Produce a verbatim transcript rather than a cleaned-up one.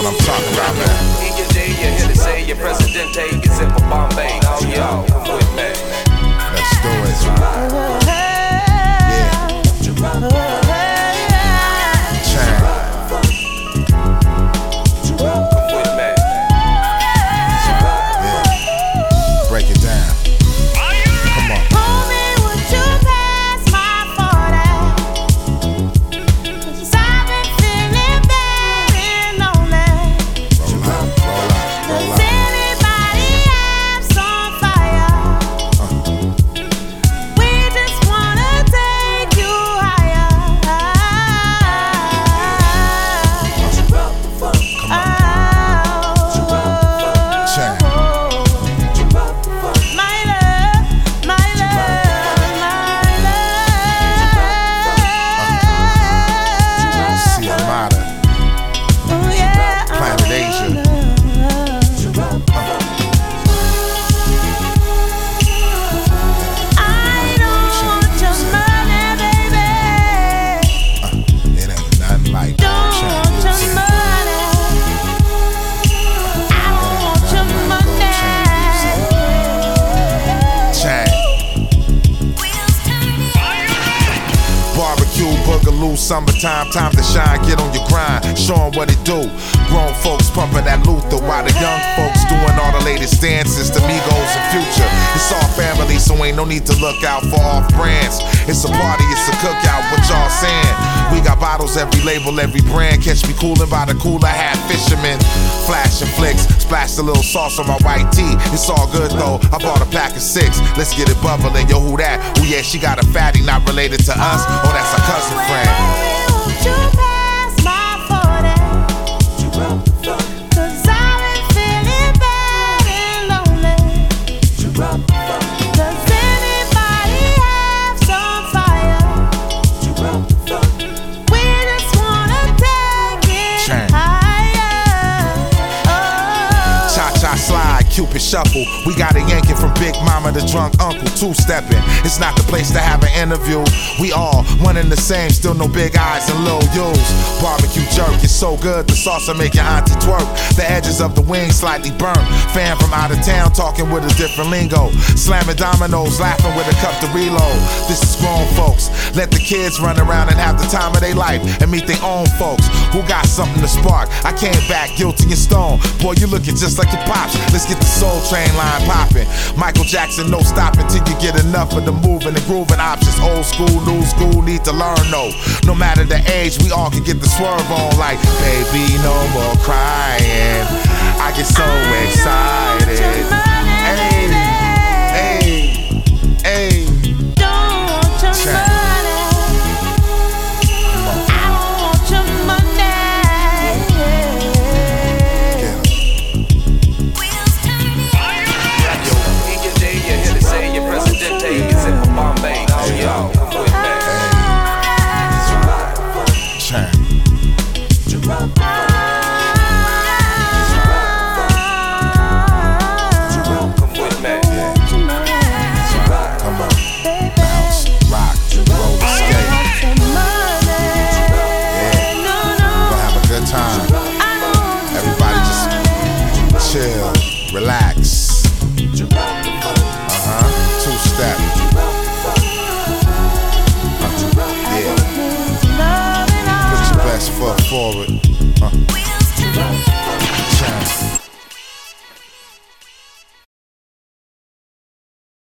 what I'm talking about, man. E J, you're here to say your presidente is in for Bombay. Oh, yo, come with me. Let's do it. Yeah. Chang. Come with me. Yeah. Break it down. Come on. Homie, would you pass my forty? 'Cause I've been feeling bad and lonely. Roll out, roll out, roll Does out. anybody have some fire? We just wanna take you higher. Come on. Chang. My love, my love, my love. See Amada. Oh yeah, Planet Asia. I don't want your money, baby. It ain't nothing like Don't Chang want your music. money. I don't want your money. Chang. Barbecue, boogaloo, summertime, time to shine, get on your grind, show 'em what it do. Grown folks pumping that Luther, while the young folks doing all the latest dances, the Migos and Future. It's all family, so ain't no need to look out for off brands. It's a party, it's a cookout, what y'all saying? We got bottles, every label, every brand. Catch me coolin' by the cooler, hat fisherman. Flashing flicks, splashed a little sauce on my white tee. It's all good though, I bought a pack of six. Let's get it bubbling, yo, who that? Oh yeah, she got a fatty, not related to us. Oh, that's a cousin friend. Won't you pass my forty? 'Cause I've been feeling bad and lonely. Does anybody have some fire? We just wanna take it Chang. higher. Oh. Cha-cha slide, Cupid shuffle. We got a yanking from Big Mama to drunk uncle, two-stepping. It's not the place to have an interview. We all one and the same, still no big eyes and little U's. Barbecue jerk, it's so good, the sauce will make your auntie twerk. The edges of the wing slightly burnt. Fan from out of town talking with a different lingo. Slamming dominoes, laughing with a cup to reload. This is grown folks. Let the kids run around and have the time of their life and meet their own folks who got something to spark. I came back guilty and stone. Boy, you looking just like your pops. Let's get the Soul Train line popping. Michael Jackson, no stopping till you get enough of the moving and grooving options. Old school, new school, need to learn no. No matter the age, we all can get the swerve on. Like, baby, no more crying. I get so excited. Hey, hey, hey. Don't want your Chang. money. I don't want your money. Get 'em. Yo, E J, you're here to say your presidente is in for Bombay. Oh, yo, come with me. Chang. Come with me. Yeah. Come on. Bounce, rock, roller skate. Yeah. Gonna have a good time. Everybody just chill, relax. Uh-huh. Two-step. Uh, yeah. Put your best foot forward.